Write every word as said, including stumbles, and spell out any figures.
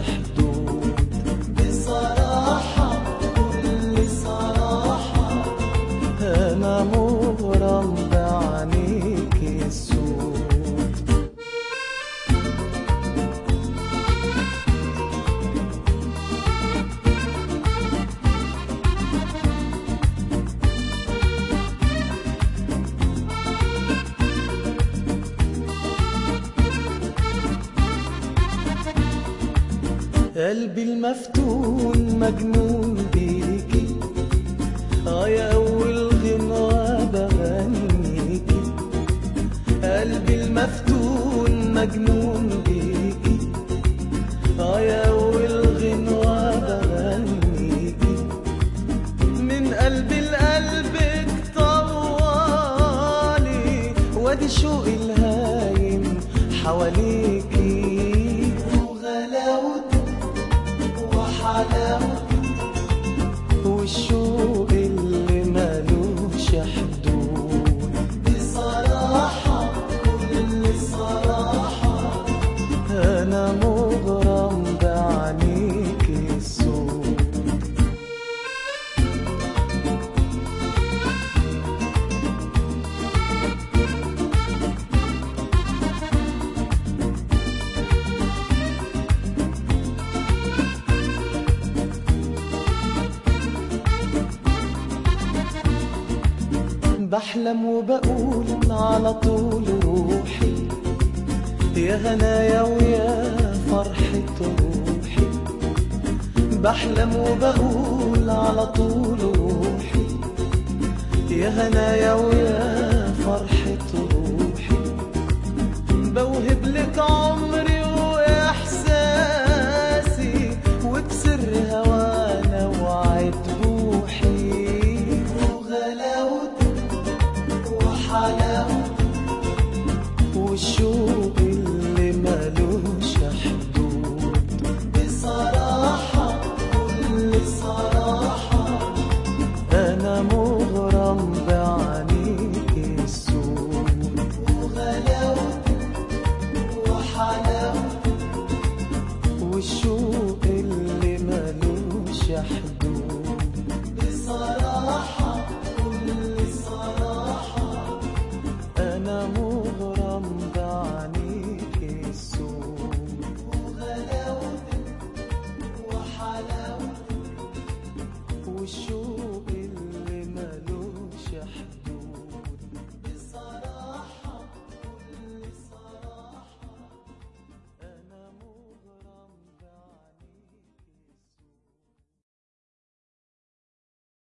حدود. بصراحة بكل صراحة أنا مغرم بعينيك السود. قلبي المفتون مجنون بيكي، اه يا أول غنوة بغنيكي. قلبي المفتون مجنون بيكي، اه يا أول غنوة بغنيكي. من قلبي لقلبك طوالي، وادي شوقي الهايم حواليكي. والشوق اللي مالوش حدود. بصراحة كل صراحة أنا مغرم بعينيك السود. بحلم وبقول على طول روحي يا هنايا ويا فرحة روحي. بحلم وبقول على طول روحي يا هنايا ويا فرحة روحي. بوهب لك عمري